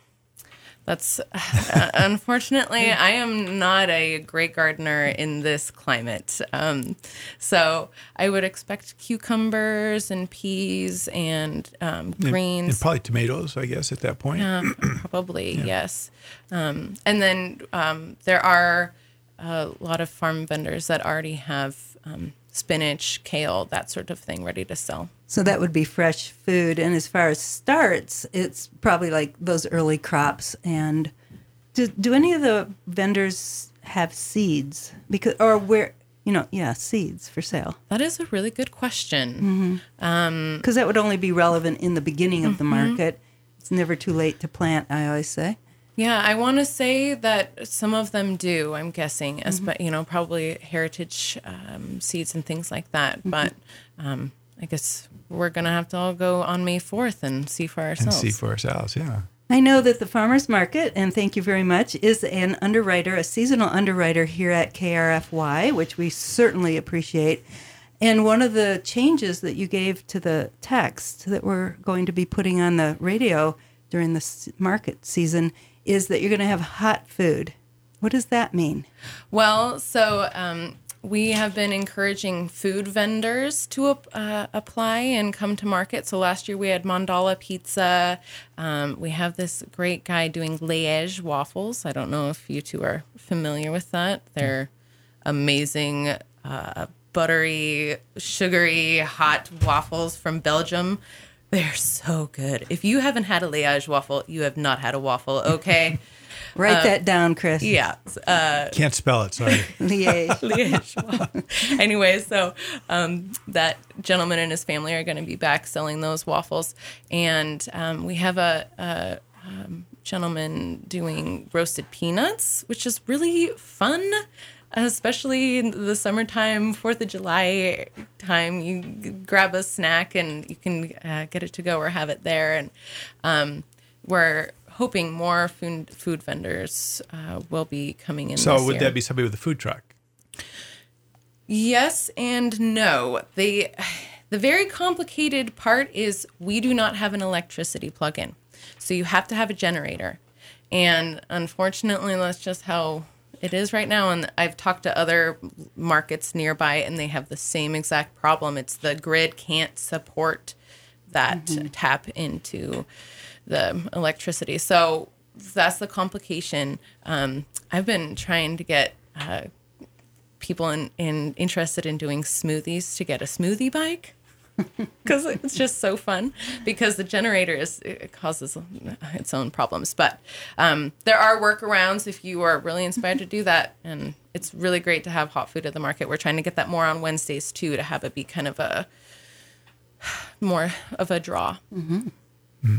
That's uh, unfortunately, I am not a great gardener in this climate. Um, so I would expect cucumbers and peas and um, greens. And, and probably tomatoes, I guess, at that point. Um, probably, yes. Um, and then um, there are a lot of farm vendors that already have um, spinach, kale, that sort of thing ready to sell. So that would be fresh food. And as far as starts, it's probably like those early crops. And do, do any of the vendors have seeds? Because or where, you know, yeah, seeds for sale. That is a really good question. Mm-hmm. Because that would only be relevant in the beginning of the Mm-hmm. market. It's never too late to plant, I always say. Yeah, I want to say that some of them do, I'm guessing, as Mm-hmm. you know, probably heritage um, seeds and things like that. Mm-hmm. But um, I guess we're going to have to all go on May fourth and see for And ourselves. see for ourselves, yeah. I know that the Farmers Market, and thank you very much, is an underwriter, a seasonal underwriter here at K R F Y, which we certainly appreciate. And one of the changes that you gave to the text that we're going to be putting on the radio during the s- market season is that you're going to have hot food. What does that mean? Well, so um, we have been encouraging food vendors to uh, apply and come to market. So last year we had Mandala Pizza. Um, we have this great guy doing Liège waffles. I don't know if you two are familiar with that. They're amazing, uh, buttery, sugary, hot waffles from Belgium. They're so good. If you haven't had a Liège waffle, you have not had a waffle, okay? Write that down, Chris. Yeah. Uh, Can't spell it, sorry. Liège. Liège. Anyway, so um, that gentleman and his family are going to be back selling those waffles, and um, we have a, a um, gentleman doing roasted peanuts, which is really fun, especially in the summertime, fourth of July time. You g- grab a snack and you can uh, get it to go or have it there. And um, we're hoping more food, food vendors uh, will be coming in So this would year. that be somebody with a food truck? Yes and no. The, the very complicated part is we do not have an electricity plug-in. So you have to have a generator. And unfortunately, that's just how it is right now. And I've talked to other markets nearby, and they have the same exact problem. It's the grid can't support that mm-hmm. tap into the electricity. So that's the complication. Um, I've been trying to get uh, people in, in interested in doing smoothies to get a smoothie bike. Because it's just so fun. Because the generator is it causes its own problems, but um, there are workarounds if you are really inspired to do that. And it's really great to have hot food at the market. We're trying to get that more on Wednesdays too, to have it be kind of a more of a draw. Mm-hmm. Mm-hmm.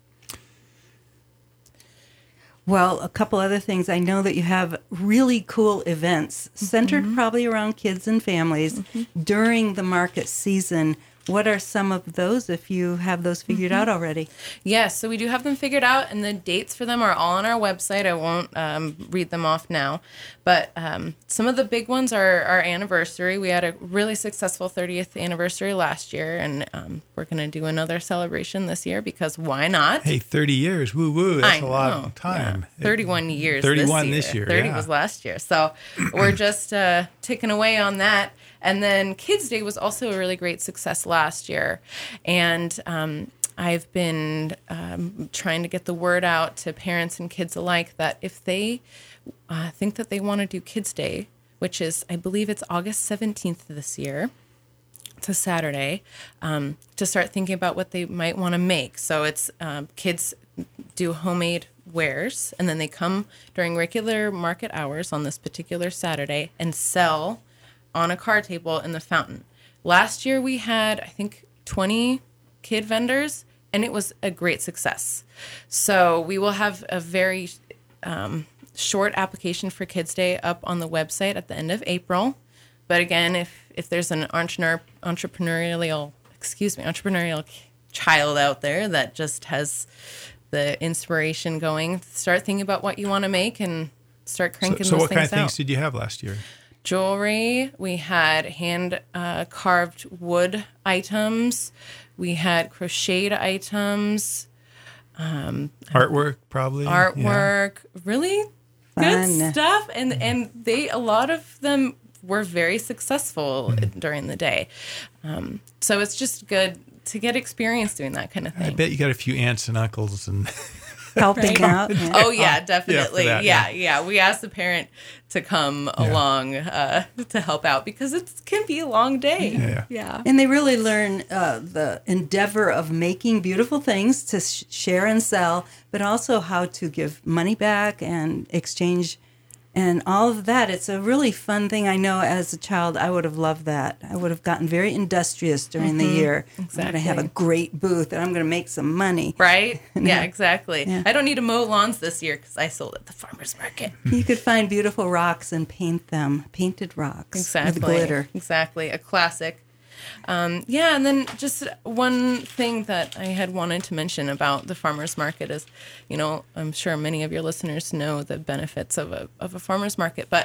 Well, a couple other things. I know that you have really cool events centered mm-hmm. probably around kids and families mm-hmm. during the market season. What are some of those, if you have those figured mm-hmm. out already? Yes, so we do have them figured out, and the dates for them are all on our website. I won't um, read them off now. But um, some of the big ones are our anniversary. We had a really successful thirtieth anniversary last year, and um, we're going to do another celebration this year because why not? Hey, thirty years, woo woo, that's I a know, lot of time. Yeah. thirty-one years thirty-one this year. this year, thirty yeah. was last year. So we're just uh, ticking away on that. And then Kids Day was also a really great success last year. And um, I've been um, trying to get the word out to parents and kids alike that if they uh, think that they want to do Kids Day, which is, I believe it's August seventeenth this year, it's a Saturday, um, to start thinking about what they might want to make. So it's um, kids do homemade wares, and then they come during regular market hours on this particular Saturday and sell on a card table in the fountain. Last year we had, I think, twenty kid vendors, and it was a great success. So we will have a very um, short application for Kids Day up on the website at the end of April. But again, if, if there's an entrepreneur, entrepreneurial, excuse me, entrepreneurial child out there that just has the inspiration going, start thinking about what you want to make and start cranking so, so those things out. So what kind of things did you have last year? Jewelry, we had hand uh, carved wood items, we had crocheted items, um, artwork probably, artwork, yeah. really Fun. good stuff, and and they a lot of them were very successful mm-hmm. during the day, um, so it's just good to get experience doing that kind of thing. I bet you got a few aunts and uncles and. Helping right? out. Yeah. Oh yeah, definitely. Yeah, that, yeah, yeah, yeah. We asked the parent to come yeah. along uh, to help out because it can be a long day. Yeah, yeah. And they really learn uh, the endeavor of making beautiful things to sh- share and sell, but also how to give money back and exchange and all of that. It's a really fun thing. I know as a child, I would have loved that. I would have gotten very industrious during mm-hmm. the year. Exactly. I'm going to have a great booth and I'm going to make some money. Right? Yeah, yeah. exactly. Yeah. I don't need to mow lawns this year because I sold at the farmer's market. You could find beautiful rocks and paint them, painted rocks Exactly. with glitter. Exactly. A classic. Um, yeah, and then just one thing that I had wanted to mention about the farmer's market is, you know, I'm sure many of your listeners know the benefits of a of a farmer's market, but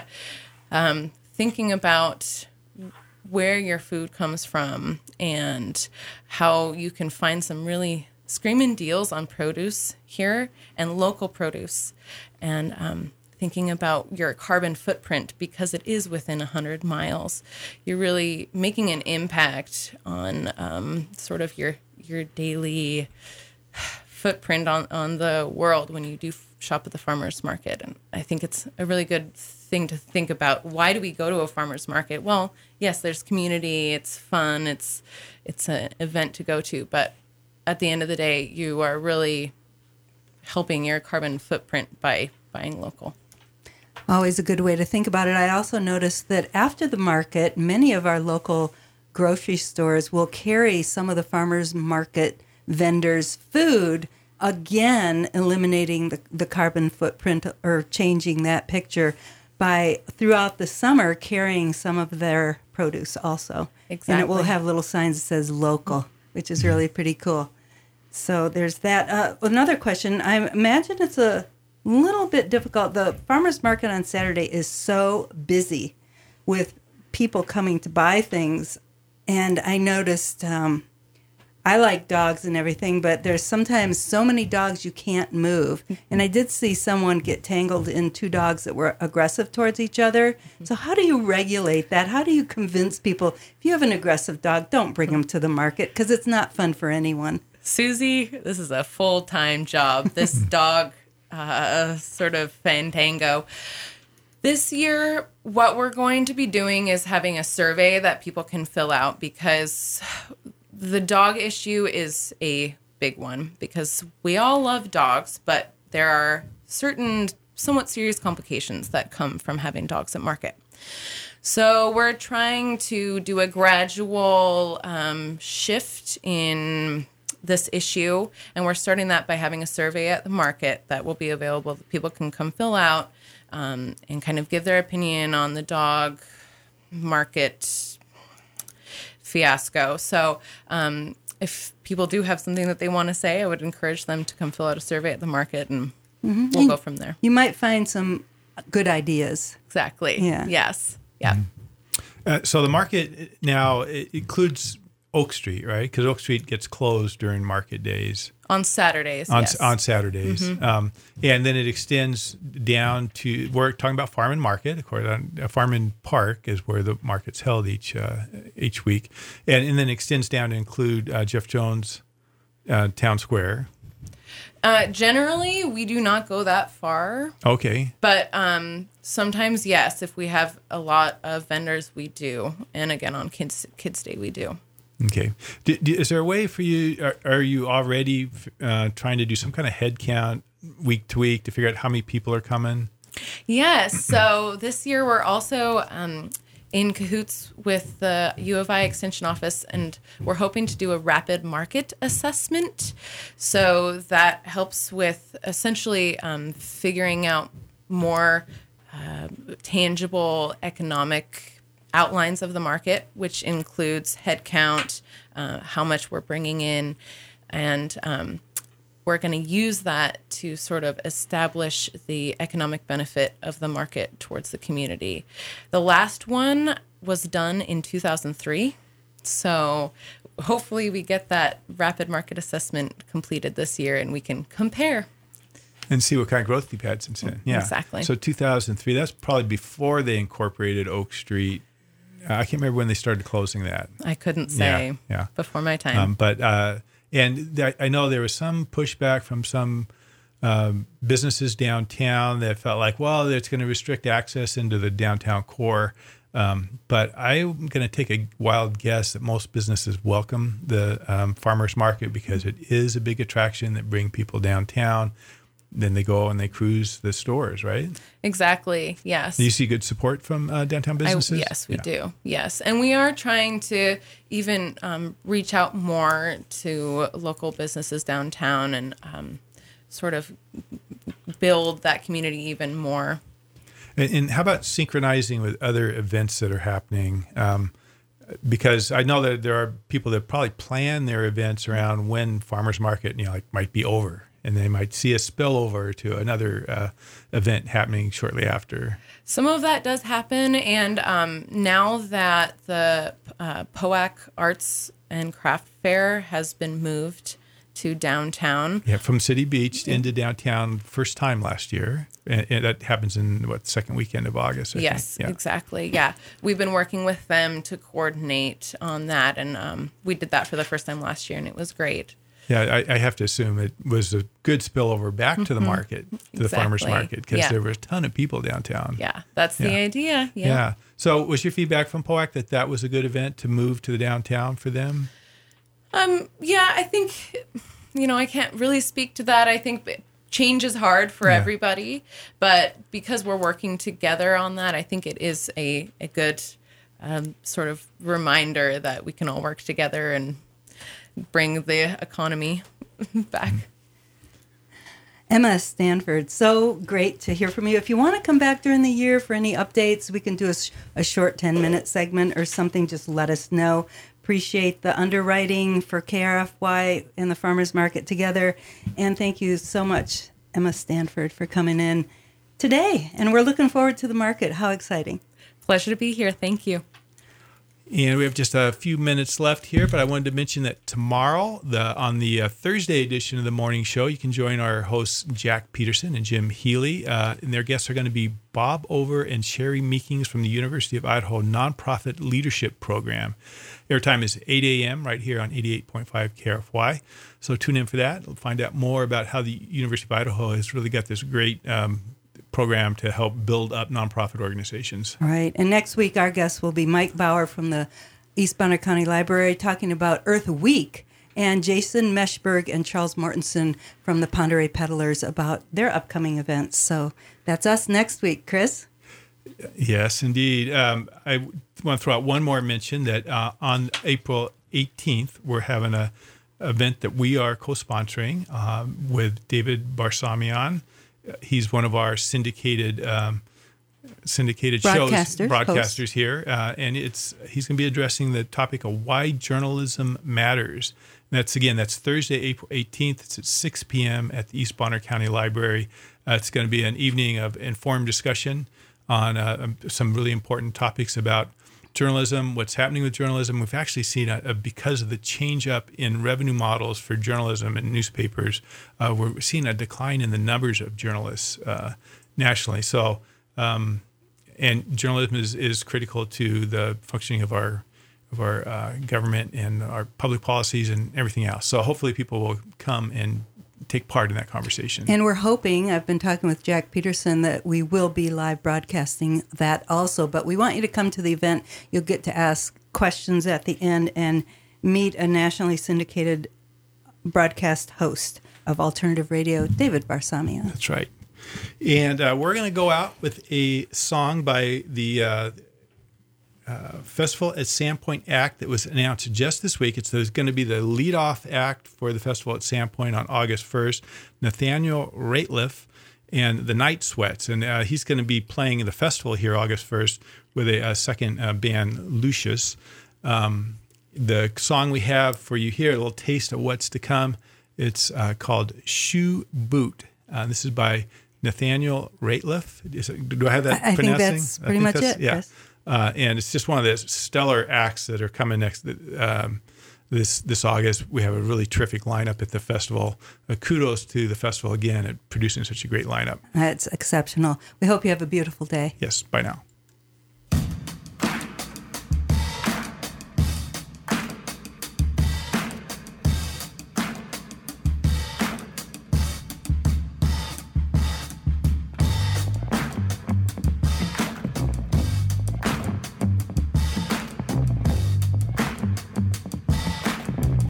um, thinking about where your food comes from and how you can find some really screaming deals on produce here and local produce, and um, thinking about your carbon footprint because it is within one hundred miles. You're really making an impact on um, sort of your your daily footprint on, on the world when you do shop at the farmer's market. And I think it's a really good thing to think about. Why do we go to a farmer's market? Well, yes, there's community, it's fun, it's it's an event to go to, but at the end of the day, you are really helping your carbon footprint by buying local. Always a good way to think about it. I also noticed that after the market, many of our local grocery stores will carry some of the farmers market vendors' food again eliminating the, the carbon footprint or changing that picture by throughout the summer carrying some of their produce also. Exactly. And it will have little signs that says local, which is really pretty cool. So there's that. Uh, another question. I imagine it's a little bit difficult. The farmers market on Saturday is so busy with people coming to buy things. And I noticed, um, I like dogs and everything, but there's sometimes so many dogs you can't move. And I did see someone get tangled in two dogs that were aggressive towards each other. So how do you regulate that? How do you convince people, if you have an aggressive dog, don't bring them to the market because it's not fun for anyone. Susie, this is a full-time job. This dog uh, sort of fandango. This year, what we're going to be doing is having a survey that people can fill out because the dog issue is a big one because we all love dogs, but there are certain somewhat serious complications that come from having dogs at market. So we're trying to do a gradual um, shift in this issue, and we're starting that by having a survey at the market that will be available that people can come fill out um, and kind of give their opinion on the dog market fiasco. So um, if people do have something that they want to say, I would encourage them to come fill out a survey at the market, and mm-hmm. we'll go from there. You might find some good ideas. Exactly. Yeah. Yes. Yeah. Mm-hmm. Uh, so the market now it includes Oak Street, right? Because Oak Street gets closed during market days. On Saturdays, on, yes. On Saturdays. Mm-hmm. Um, and then it extends down to, we're talking about Farm and Market. Of course, uh, Farm and Park is where the market's held each uh, each week. And, and then extends down to include uh, Jeff Jones uh, Town Square. Uh, generally, we do not go that far. Okay. But um, sometimes, yes, if we have a lot of vendors, we do. And again, on Kids Kids Day, we do. Okay. Do, do, is there a way for you, are, are you already uh, trying to do some kind of head count week to week to figure out how many people are coming? Yes. So this year we're also um, in cahoots with the U of I Extension Office, and we're hoping to do a rapid market assessment. So that helps with essentially um, figuring out more uh, tangible economic outlines of the market, which includes head count, uh, how much we're bringing in, and um, we're going to use that to sort of establish the economic benefit of the market towards the community. The last one was done in two thousand three, so hopefully we get that rapid market assessment completed this year and we can compare. And see what kind of growth you've had since then. Yeah, exactly. So two thousand three, that's probably before they incorporated Oak Street. I can't remember when they started closing that. I couldn't say. Yeah, yeah. Before my time. Um, but uh, and th- I know there was some pushback from some um, businesses downtown that felt like, well, it's going to restrict access into the downtown core. Um, but I'm going to take a wild guess that most businesses welcome the um, farmers market because it is a big attraction that bring people downtown. Then they go and they cruise the stores, right? Exactly. Yes. Do you see good support from uh, downtown businesses? I, yes, we yeah. do. Yes. And we are trying to even um, reach out more to local businesses downtown and um, sort of build that community even more. And, and how about synchronizing with other events that are happening? Um, because I know that there are people that probably plan their events around when farmers market, you know, like might be over. And they might see a spillover to another uh, event happening shortly after. Some of that does happen. And um, now that the uh, P O A C Arts and Craft Fair has been moved to downtown. Yeah, from City Beach into downtown first time last year. And, and that happens in, what, second weekend of August, I yes, think. Yeah. Exactly. Yeah. We've been working with them to coordinate on that. And um, we did that for the first time last year, and it was great. Yeah, I, I have to assume it was a good spillover back to the market, to exactly. the farmers market, because yeah. there were a ton of people downtown. Yeah, that's the yeah. idea. Yeah. yeah. So was your feedback from P O A C that that was a good event to move to the downtown for them? Um. Yeah, I think, you know, I can't really speak to that. I think change is hard for yeah. everybody, but because we're working together on that, I think it is a, a good um, sort of reminder that we can all work together and bring the economy back. Emma Stanford, so great to hear from you. If you want to come back during the year for any updates, we can do a, sh- a short ten-minute segment or something. Just let us know. Appreciate the underwriting for K R F Y and the Farmers Market together. And thank you so much, Emma Stanford, for coming in today. And we're looking forward to the market. How exciting. Pleasure to be here. Thank you. And we have just a few minutes left here, but I wanted to mention that tomorrow, the on the uh, Thursday edition of the morning show, you can join our hosts, Jack Peterson and Jim Healy. Uh, and their guests are going to be Bob Over and Sherry Meekings from the University of Idaho Nonprofit Leadership Program. Airtime is eight a.m. right here on eighty-eight point five K R F Y. So tune in for that. We'll find out more about how the University of Idaho has really got this great um, program to help build up nonprofit organizations. All right. And next week, our guest will be Mike Bauer from the East Bonner County Library talking about Earth Week, and Jason Meshberg and Charles Mortensen from the Pend Oreille Peddlers about their upcoming events. So that's us next week, Chris. Yes, indeed. Um, I want to throw out one more mention that uh, on April eighteenth, we're having a event that we are co-sponsoring um, with David Barsamian. He's one of our syndicated um, syndicated Broadcaster, shows broadcasters host. here, uh, and it's he's going to be addressing the topic of why journalism matters. And that's again, that's Thursday, April eighteenth. It's at six p.m. at the East Bonner County Library. Uh, it's going to be an evening of informed discussion on uh, some really important topics about journalism, what's happening with journalism. We've actually seen, a, a, because of the change up in revenue models for journalism and newspapers, uh, we're seeing a decline in the numbers of journalists uh, nationally. So, um, and journalism is, is critical to the functioning of our of our uh, government and our public policies and everything else. So hopefully people will come and take part in that conversation. And we're hoping, I've been talking with Jack Peterson, that we will be live broadcasting that also. But we want you to come to the event. You'll get to ask questions at the end and meet a nationally syndicated broadcast host of alternative radio, David Barsamian. That's right. And uh, we're going to go out with a song by the uh, uh, Festival at Sandpoint Act that was announced just this week. It's going to be the lead-off act for the Festival at Sandpoint on August first, Nathaniel Rateliff and the Night Sweats. And uh, he's going to be playing the festival here August first with a, a second uh, band, Lucius. Um, the song we have for you here, a little taste of what's to come, it's uh, called Shoe Boot. Uh, this is by Nathaniel Rateliff. Is it, do I have that I, I pronouncing? think that's pretty think much that's, it, yeah. Chris. Uh, and it's just one of those stellar acts that are coming next um, this this August. We have a really terrific lineup at the festival. Uh, kudos to the festival again at producing such a great lineup. That's exceptional. We hope you have a beautiful day. Yes, bye now.